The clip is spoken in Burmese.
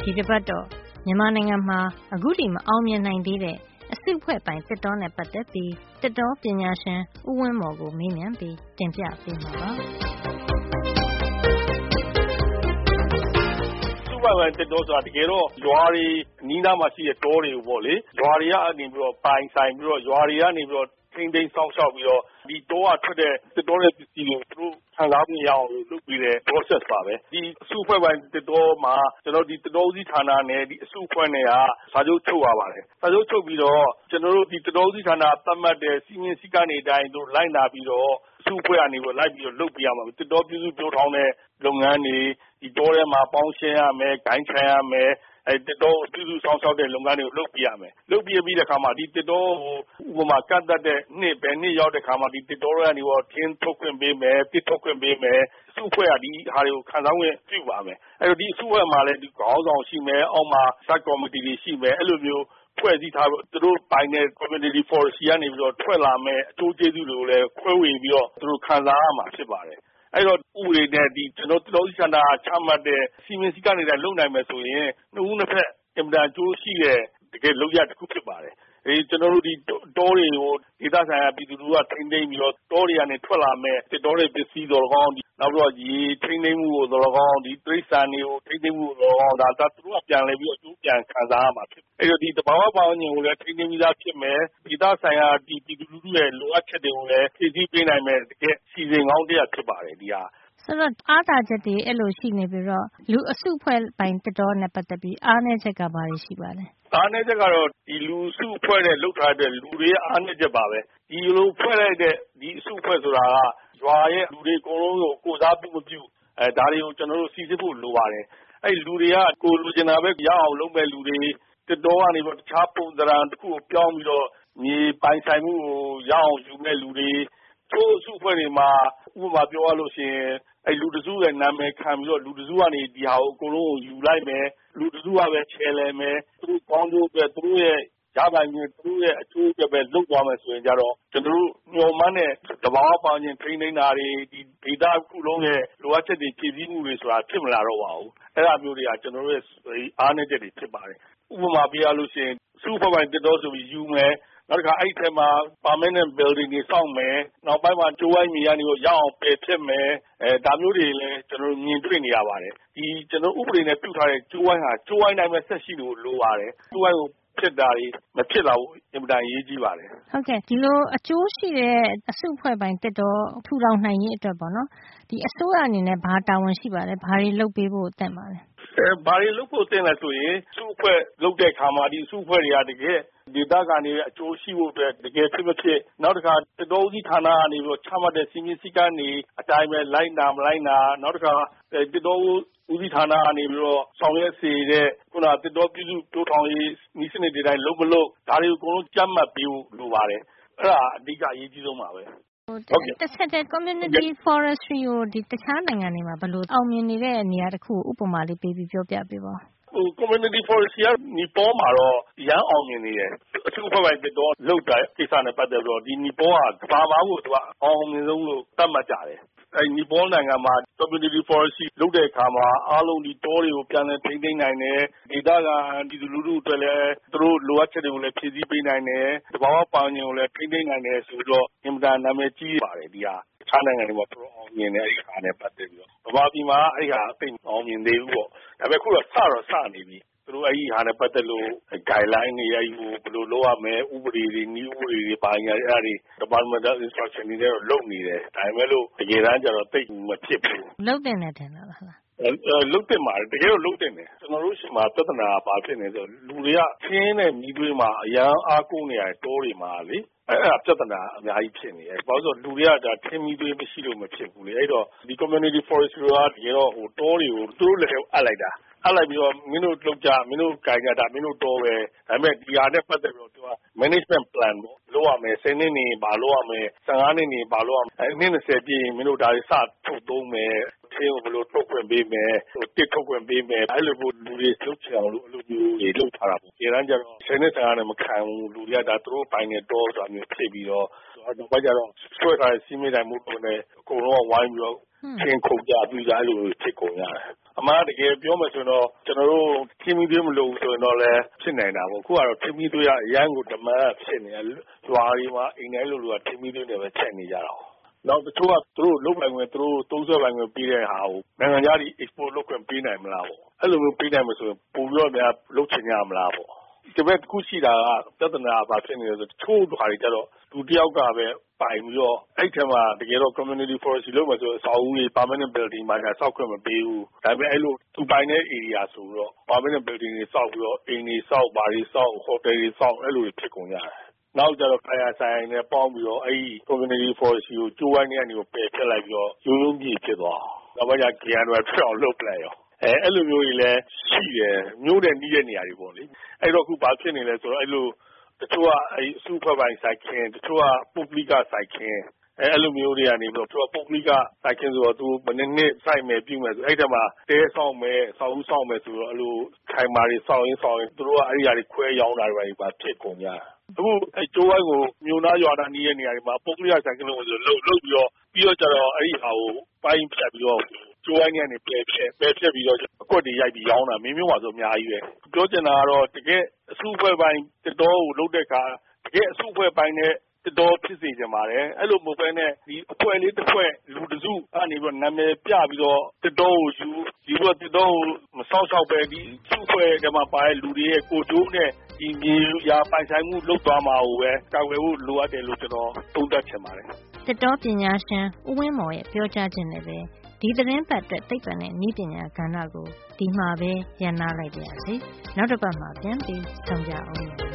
ဒီတစ်ပတ်တော့မြန်မာနိုင်ငံမှာအခုထိမအောင်မြင်နိုင်သေးတဲ့အစုအဖွဲ့ပိုင်သစ်တောနဲ့ပတ်သက်ပြီးသစ်တောပညာရှင်ဦးဝင်းမော်ကိုမေးမြန်းပြီးတင်ပြပေးမှာပါပိုင်သစ်တောဆိုတာတကယ်တော့ရွာတွေအနီးနားမှာရှိတဲ့တောတွေကိုပေါ့လေရွာတွေကနေပြီးတော့ပိုင်ဆိုင်ပြီးတော့ရွာတွေကနေပြီးတော့ထိန်းသိမ်းစောင့်ရှောက်ပြီးတော့ဒီတောကထွက်တဲ့သစ်တောရဲ့ပစ္စည်းတွေကိုသူတို့ခံစားမှုရအောင်လုပ်ပြီးတဲ့ process ပါပဲဒီအစုအဖွဲ့ပိုင်သစ်တောမှာကျွန်တော်ဒီသစ်တောဦးစီးဌာနနဲ့ဒီအစုအဖွဲ့နဲ့ကစာချုပ်ချုပ်ရပါတယ်စာချုပ်ချုပ်ပြီးတော့ကျွန်တော်တို့ဒီသစ်တောဦးစီးဌာနသတ်မှတ်တဲ့စီမင်းစည်းကမ်းတွေအတိုင်းတို့လိုက်နာပြီးတော့အစုအဖွဲ့ကနေပြီးလိုက်ပြီးတော့လုပ်ပြရမှာသစ်တောပြုစုပြောထောင်တဲ့လုပ်ငန်းတွေဒီတောထဲမှာပေါင်းရှင်းရမယ်ဂိုင်းခံရမယ်သစ်တောပြုစုဆောင်ရှောက်တဲ့လုပ်ငန်းတွေကိုလုပ်ပြရမယ်လုပ်ပြပြီးတဲ့အခါမှာဒီသစ်တောကိုဥပမာကန့်သတ်တဲ့ဘယ်နှစ်ရောက်တဲ့အခါမှာဒီသစ်တောတွေကနေတော့ထင်းထုတ်ခွင့်ပေးမယ်တစ်ထုတ်ခွင့်ပေးမယ်အစုအဖွဲ့ကဒီဟာတွေကိုခံစားဝင်ပြုပါမယ်အဲ့တော့ဒီအစုအဖွဲ့မှာလည်းဒီခေါင်းဆောင်ရှိမယ်အောက်မှာ sub committee တွေရှိမယ်အဲ့လိုမျိုးဖွဲ့စည်းထားပြီးသူတို့ပိုင်တဲ့ community forestry ကနေပြီးတော့ထွက်လာမယ်အကျိုးကျေးဇူးတွေကိုလည်းခွဲဝေပြီးတော့သူတို့ခံစားရမှာဖြစ်ပါတယ်အဲ့တော့ဥပဒေနဲ့ဒီကျွန်တော်တို့စံနာချမှတ်တဲ့စီမင်းစည်းကမ်းတွေလုပ်နိုင်မယ်ဆိုရင်နှစ်ဦးနှစ်ဖက်အင်မတန်အကျိုးရှိတဲ့တကယ်လုပ်ရတစ်ခုဖြစ်ပါတယ်ကျွန်တော်တို့ဒီတောတွေကိုဒေသဆိုင်ရာပြည်သူတွေကထိန်းသိမ်းပြီးတော့တောတွေကနေထွက်လာမဲ့တောတွေပစ္စည်းတော်ကောင်းနောက်ပြီးတော့ရေထိန်းသိမ်းမှုကိုတော်ကောင်းဒီတိရစ္ဆာန်တွေကိုထိန်းသိမ်းမှုတော်ကောင်းဒါသူတို့ကပြန်လဲပြီးတော့အကျိုးပြန်ခံစားရမှာဖြစ်အဲ့တော့ဒီတဘာဝပတ်ဝန်းကျင်ကိုလည်းထိန်းသိမ်းပြီးသားဖြစ်မယ်ဒေသဆိုင်ရာဒီပြည်သူလူထုရဲ့လိုအပ်ချက်တွေကိုလည်းဖြည့်ဆည်းပေးနိုင်မယ်တကယ်စီစဉ်ကောင်းတရားဖြစ်ပါတယ်ဒီဟာဆိုတော့အားသာချက်တွေအဲ့လိုရှိနေပြီးတော့လူအစုအဖွဲ့ပိုင်သစ်တောနဲ့ပတ်သက်ပြီးအားနည်းချက်ကဘာတွေရှိပါလဲအားနည်းချက်ကတော့ဒီလူစုအဖွဲ့တဲ့လုပ်ထားတဲ့လူတွေအားနည်းချက်ပါပဲဒီလိုဖွဲ့လိုက်တဲ့ဒီအစုအဖွဲ့ဆိုတာကရွာရဲ့လူတွေအကုန်လုံးကိုစားပြုမပြုဒါတွေကိုကျွန်တော်တို့စီစစ်ဖို့လိုပါတယ်အဲ့လူတွေကကိုလူကျင်တာပဲရအောင်လုပ်မဲ့လူတွေသစ်တောကနေပြီးတခြားပုံစံတစ်ခုကိုပြောင်းပြီးတော့မြေပိုင်ဆိုင်မှုကိုရအောင်ယူမဲ့လူတွေချို့အစုအဖွဲ့တွေမှာဥပမာပြောရလို့ရှိရင်အဲ့လူတစုရဲ့နာမည်ခံပြီးတော့လူတစုကနေဒီဟာကိုအကုန်လုံးကိုယူလိုက်မယ်လူတစုကပဲချဲလဲမယ်သူတို့ကောင်းကျိုးပဲသူတို့ရဲ့ရပိုင်ခြင်းသူတို့ရဲ့အကျိုးပဲလုပ်သွားမယ်ဆိုရင်ကြတော့ကျွန်တော်တို့ညှော်မှန်းတဲ့တဘာဝပေါင်းခြင်းထိန်းသိမ်းတာတွေဒီဒေသခုလုံးရဲ့လိုအပ်ချက်တွေဖြည့်ဆည်းမှုတွေဆိုတာဖြစ်မလာတော့ပါဘူးအဲ့ဒါမျိုးတွေကကျွန်တော်တို့ရဲ့အားနည်းချက်တွေဖြစ်ပါတယ်ဥပမာပြရလို့ရှိရင်စုဖွဲ့ပိုင်တစ်တော်ဆိုပြီးယူမယ်နောက်တစ်ခါအဲ့ထဲမှာ permanent building တွေစောင့်မယ်နောက်ပိုင်းမှာကျိုးဝိုင်းမြေကနေရအောင်ပယ်ဖြစ်မယ်ဒါမျိုးတွေလည်းကျွန်တော်မြင်တွေ့နေရပါတယ်ဒီကျွန်တော်ဥပဒေနဲ့ပြုထားတဲ့ကျိုးဝိုင်းဟာကျိုးဝိုင်းတိုင်းပဲဆက်ရှိလို့လိုပါတယ်ကျိုးဝိုင်းကိုဖြစ်တာတွေမဖြစ်လာဘူးအင်မတန်အရေးကြီးပါတယ်ဟုတ်ကဲ့ဒီလိုအကျိုးရှိတဲ့အစုအဖွဲ့ပိုင်းသစ်တော်ထူထောင်နိုင်ရေးအတွက်ပေါ့နော်ဒီအစိုးရအနေနဲ့ဘာတာဝန်ရှိပါလဲဘာတွေလုပ်ပေးဖို့အသင့်ပါလဲဘာတွေလုပ်ဖို့အသင့်လဲဆိုရင်စုအဖွဲ့လုပ်တဲ့ခါမှာဒီစုအဖွဲ့တွေကတကယ်ဒေသခံတွေအကျိုးရှိဖို့အတွက်တကယ်ဖြစ်မဖြစ်နောက်တစ်ခါသစ်တောဦးစီးဌာနကနေပြီးချမှတ်တဲ့စီမင်းစည်းကမ်းတွေအတိုင်းပဲလိုက်နာမလိုက်နာနောက်တစ်ခါသစ်တောဦးစီးဌာနကနေပြီးတော့ဆောင်ရွက်စေတဲ့ခုနသစ်တောပြုစုတိုးထောင်ရေးနည်းစနစ်တွေတိုင်းလုပ်မလို့ဒါတွေကိုအကုန်လုံးကြပ်မတ်ပေးဖို့လိုပါတယ်အဲ့ဒါအဓိကအရေးကြီးဆုံးပါပဲတစ်ဆက်တည်း community forestry ကိုဒီတခြားနိုင်ငံတွေမှာဘယ်လိုအောင်မြင်နေတဲ့နေရာတစ်ခုကိုဥပမာလေးပေးပြီးပြောပြပေးပါ community forestry ကနီပေါမှာတော့ရမ်းအောင်မြင်နေတယ်အထူးအဖွဲ့ပိုင်းတော့လောက်တဲ့ကိစ္စနဲ့ပတ်သက်ပြီးတော့ဒီနီပေါကဘာမှကိုသူကအောင်မြင်ဆုံးလို့သတ်မှတ်ကြတယ်နီပေါနိုင်ငံမှာ community forestry လုပ်တဲ့အခါမှာအားလုံးဒီတောတွေကိုပြန်လည်ထိန်းသိမ်းနိုင်တယ်ဒေသခံဒီလူလူတွေလည်းသူတို့လိုအပ်ချက်တွေကိုလည်းဖြည့်ဆည်းပေးနိုင်တယ်တဘာဝပတ်ဝန်းကျင်ကိုလည်းထိန်းသိမ်းနိုင်တယ်ဆိုတော့အင်မတန်နာမည်ကြီးပါတယ်ဒီဟာအခြားနိုင်ငံတွေမှာတော်အောင်မြင်တယ်အဲ့ဒီဟာနဲ့ပတ်သက်ပြီးတော့ဗမာပြည်မှာအဲ့ဒီဟာအသိအောင်မြင်သေးဘူးပေါ့ဒါပေမဲ့ခုတော့စနေပြီသူတို့အဲ့ဒီဟာနဲ့ပတ်သက်လို့ guideline တွေအဲ့ဒီဘယ်လိုလုပ်ရမလဲဥပဒေတွေနည်းဥပဒေတွေပါညာအဲ့ဒါတွေ departmental instruction တွေနဲ့လုပ်နေတယ်ဒါပေမဲ့လို့တကယ်တမ်းကျတော့သိမဖြစ်ဘူးလုပ်တင်တယ်ထင်လားလုတ်တင်ပါတယ်တကယ်တော့လုတ်တင်တယ်ကျွန်တော်တို့ရှိမှာပြဿနာဘာဖြစ်နေဆိုလူတွေကခင်းတဲ့မိသွေးမှာအရန်အားကိုးနေရတဲ့တောတွေမှာလေအဲ့ဒါပြဿနာအများကြီးဖြစ်နေတယ်ဘာလို့ဆိုလူတွေကဒါထင်းမိသွေးမရှိလို့မဖြစ်ဘူးလေအဲ့တော့ဒီ community forestry ကတကယ်တော့ဟိုတောတွေကိုသူတို့လည်းအပ်လိုက်တာအပ်လိုက်ပြီးတော့မင်းတို့လုပ်ကြမင်းတို့ကြိုင်ကြတာမင်းတို့တောပဲဒါပေမဲ့ဒီဟာနဲ့ပတ်သက်ပြီးတော့သူက management plan ပေါ့လုပ်ရမယ်10နှစ်နေဘာလုပ်ရမယ်15နှစ်နေဘာလုပ်ရမယ်အနည်း20ပြည့်ရင်မင်းတို့ဒါတွေစထုတ်သုံးမယ်ထင်းကိုဘယ်လိုထုတ်ခွင့်ပေးမယ်တစ်ထုတ်ခွင့်ပေးမယ်အဲ့လိုမျိုးလူတွေလုပ်ချင်အောင်လို့အလိုမျိုးတွေလုပ်ထားတာပေါ့ဒီကနေ့ကျတော့10နှစ်15နဲ့မခံဘူးလူတွေကဒါသူတို့ပိုင်နေတော့ဆိုတာမျိုးဖြစ်ပြီးတော့နောက်ပိုင်းကျတော့ဆွဲထားတဲ့စီးမင်းတိုင်းမှုတွေနဲ့အကုန်လုံးဝိုင်းပြီးတော့ချင်းခုန်ကြပြီးသားလို့ဖြစ်ကုန်ရတယ်အမှန်တကယ်ပြောမယ်ဆိုတော့ကျွန်တော်တို့ခင်းပြီးသွေးမလို့ဆိုရင်တော့လည်းဖြစ်နေတာပေါ့ခုကတော့ခင်းပြီးသွေးရအရန်ကိုတမန်ဖြစ်နေရွာတွေမှာအိမ်တိုင်းလိုလိုကခင်းပြီးသွေးနဲ့ပဲချက်နေကြတာနောက်တချို့ကသူတို့လုတ်ပိုင်ခွင့်သူတို့သုံးဆွဲပိုင်ခွင့်ပေးတဲ့ဟာကိုနိုင်ငံခြားကြီး export လုပ်ခွင့်ပေးနိုင်မလားပေါ့အဲ့လိုမျိုးပေးနိုင်မှာဆိုရင်ပိုပြီးတော့များလုပ်ချင်ကြမလားပေါ့ဒီဘက်တစ်ခုရှိတာကပြဿနာဘာဖြစ်နေလဲဆိုချို့ဓာတ်တွေကြတော့လူတယောက်ကပဲပိုင်ပြီးတော့အဲ့ထက်မှတကယ်တော့ community forestry လုပ်မယ်ဆိုအဆောက်အဦတွေ permanent building မှာဆောက်ခွင့်မပေးဘူးဒါပေမဲ့အဲ့လိုသူပိုင်တဲ့ area ဆိုတော့ permanent building တွေဆောက်ပြီးတော့အိမ်တွေဆောက်ဘာတွေဆောက် hotel တွေဆောက်အဲ့လိုဖြစ်ကုန်ရတယ်နောက်ကျတော့ fire science နဲ့ပေါင်းပြီးတော့အဲ့ဒီ community forestry ကိုကျိုးဝိုင်းနေပယ်ဖျက်လိုက်ပြီးတော့ရိုးရိုးကြီးဖြစ်သွားအောင်နောက်ပိုင်းကျ GNR ဖြစ်အောင်လုပ်ပလိုက်ရောအဲ့လိုမျိုးကြီးလည်းရှိတယ်မျိုးတဲ့နီးတဲ့နေရာတွေပေါ့လေအဲ့တော့အခုဘာဖြစ်နေလဲဆိုတော့အဲ့လိုတချို့ကအဲ့အစုဖွဲ့ပိုင်းစိုက်ခင်းတချို့ကပုဂ္ဂလိကစိုက်ခင်းအဲ့လိုမျိုးတွေကနေပြီးတော့သူကပုဂ္ဂလိကစိုက်ခင်းဆိုတော့သူမနေ့နှစ်စိုက်မယ်ပြုမယ်ဆိုအဲ့တမှာတဲဆောင်မယ်ဆောက်ဦးဆောင်မယ်ဆိုတော့အဲ့လိုခိုင်မာတွေဆောက်ရင်းသူတို့ကအဲ့ဒီဟာတွေခွဲရောင်းတာတွေပါဖြစ်ကုန်ကြအခုအဲ့ကျိုးဝိုင်းကိုမြို့သားရွာသားနီးတဲ့နေရာတွေမှာပုဂ္ဂလိကစိုက်ခင်းလို့ဆိုလှုပ်ပြီးတော့ကျတော့အဲ့ဒီဟာကိုပိုင်းဖြတ်ပြီးတော့ကျိုးဝိုင်းကနေပယ်ဖြတ်ပြီးတော့အကွက်တွေရိုက်ပြီးရောင်းတာမင်းမျိုးပါဆိုအများကြီးပဲပြောချင်တာကတော့တကယ်အစုအဖွဲ့ပိုင်းတတော်ကိုလုပ်တဲ့အခါတကယ်အစုအဖွဲ့ပိုင်းနဲ့တတော်ဖြစ်စေချင်ပါတယ်အဲ့လိုမဟုတ်ဘဲနဲ့ဒီအဖွဲ့လေးတစ်ဖွဲ့လူတစုအနေပြီးတော့နာမည်ပြပြီးတော့တတော်ကိုယူပြီးတော့တတော်ကိုမဆောက်ရှောက်ပဲဒီစုအဖွဲ့ထဲမှာပါတဲ့လူတွေရဲ့ကိုကျိုးနဲ့ဒီမြေယာပိုင်ဆိုင်မှုလုပ်သွားမှာကိုပဲကာကွယ်ဖို့လိုအပ်တယ်လို့ကျွန်တော်သုံးသပ်ချင်ပါတယ်တတော်ပညာရှင်ဦးဝင်းမော်ရဲ့ပြောကြားခြင်းနဲ့ပဲဒီသတင်းပတ်အတွက်သိပ္ပံနဲ့နည်းပညာကဏ္ဍကိုဒီမှာပဲရပ်နားလိုက်ပါရစေနောက်တစ်ပတ်မှာပြန်ပြီးဆုံကြအောင်